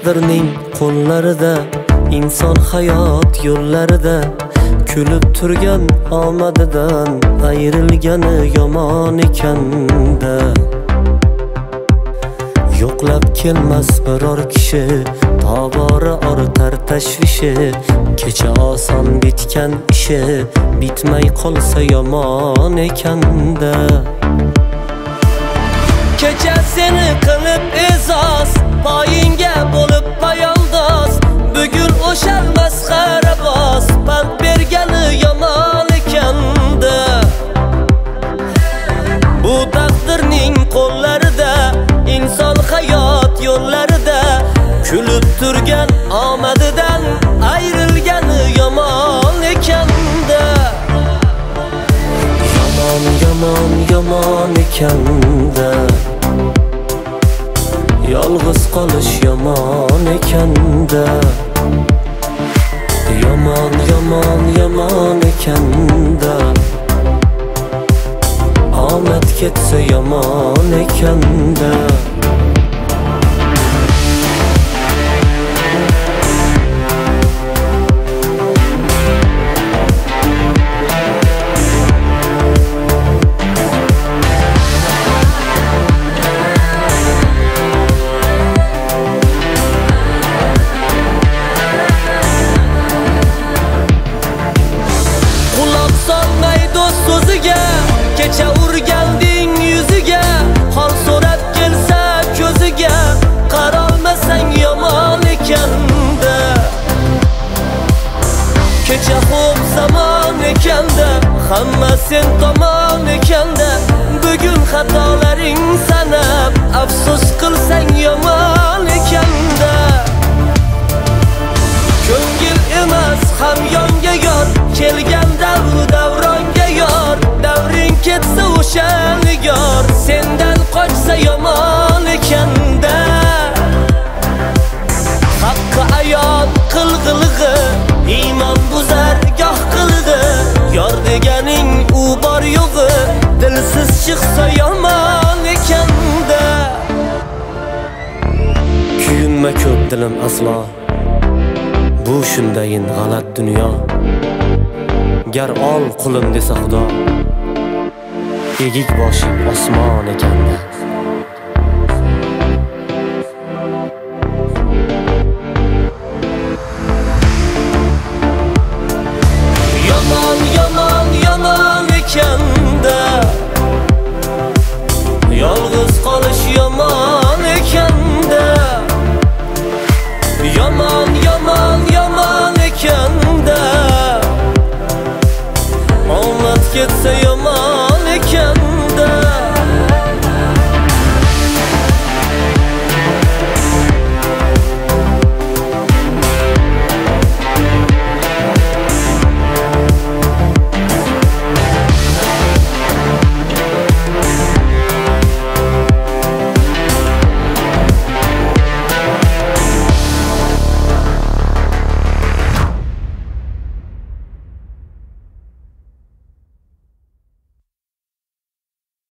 taqdirning qo'llarida, inson hayot yo'llarida, kulib turgan omadidan ayrilgani yomon ekanda. Yo'qlab kelmas biror kishi, tobora ortar tashvishi, kecha oson bitgan ishi bitmay qolsa yomon ekanda. Kecha seni qilib e'zoz, poyinga bo'lib poyoldoz, bugun o'shal masxaraboz, pand bergani yomon ekanda. Bu taqdirning qo'llarida, inson hayot yo'llarida, kulib turgan omadidan ayrilgani yomon ekanda. Yomon, yomon, yomon ekanda. Yolg'iz qolish yomon ekanda. Yomon, yomon, yomon ekanda. Omad ketsa yomon ekanda. Kecha urganding yuziga, hol so'rab kelsa ko'ziga, qarolmasang yomon ekanda. Kecha xo'p zamon ekanda, hamma sen tomon ekanda. Bugun xatolaring sanab, afsus qilsang yomon ekanda. Ko'ngil emas ham yonga yor, kelgan davronga yor. Davring ketsa o'shan yor, sendan qochsa yomon ekanda. Haqqi ayon qilg'ilg'i, iymon buzar goh qilg'i. Yor deganing u bor yo'g'i, dilsiz chiqsa yomon ekanda. Kuyunma ko'p dilim aslo, bu shundayin g'alat dunyo. Gar ol qulim desa Xudo, egik boshing osmon ekanda. Yomon, yomon, yomon ekanda. Yolg'iz qolish yomon ekanda. Yomon, yomon, yomon ekanda. Omad ketsa yomon ekanda.